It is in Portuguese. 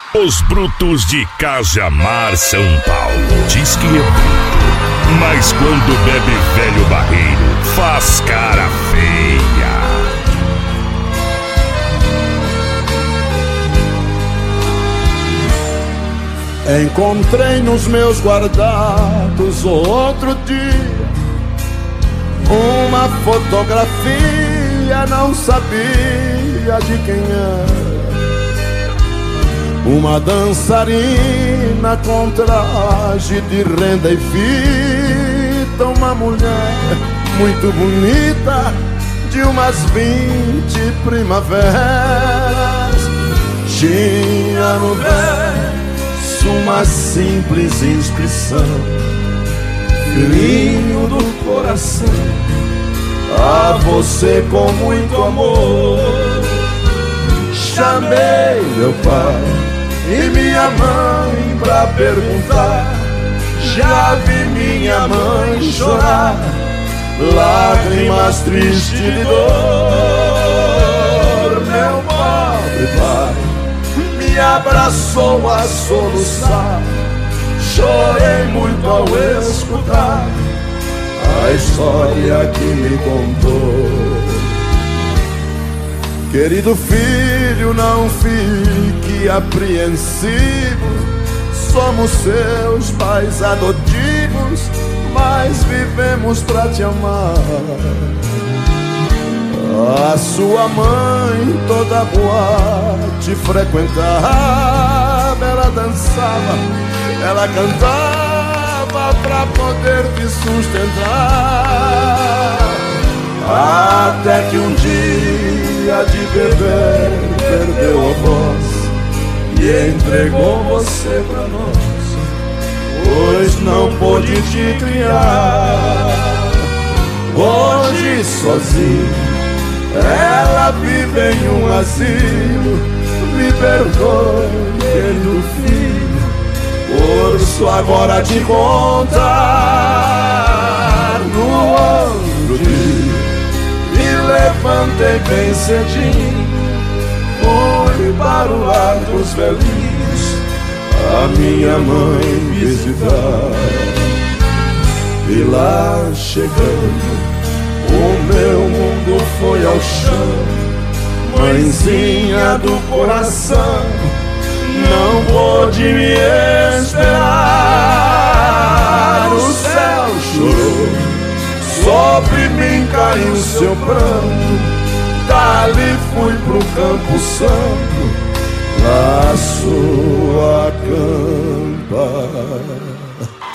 Os brutos de Cajamar, São Paulo. Diz que é bruto, mas quando bebe velho barreiro, faz cara feia. Encontrei nos meus guardados outro dia uma fotografia, não sabia de quem era. Uma dançarina com traje de renda e fita, uma mulher muito bonita, de umas 20 primaveras. Tinha no verso uma simples inscrição: filhinho do coração, a você com muito amor. Chamei meu pai e minha mãe pra perguntar, já vi minha mãe chorar, lágrimas tristes de dor. Meu pobre pai me abraçou a soluçar, chorei muito ao escutar a história que me contou. Querido filho, não fique apreensivo, somos seus pais adotivos, mas vivemos pra te amar. A sua mãe toda boate frequentava, ela dançava, ela cantava pra poder te sustentar. Até que um dia de beber perdeu a voz e entregou você pra nós, pois não pôde te criar. Hoje sozinho ela vive em um asilo. Me perdoe, querido filho, por isso agora te contar. No outro dia me levantei bem cedinho, fui para o lar dos velhinhos a minha mãe visitar. E lá chegando, o meu mundo foi ao chão. Mãezinha do coração, não pôde me esperar. O céu chorou, sobre mim caiu seu pranto. Dali fui pro Campo Santo, lá sou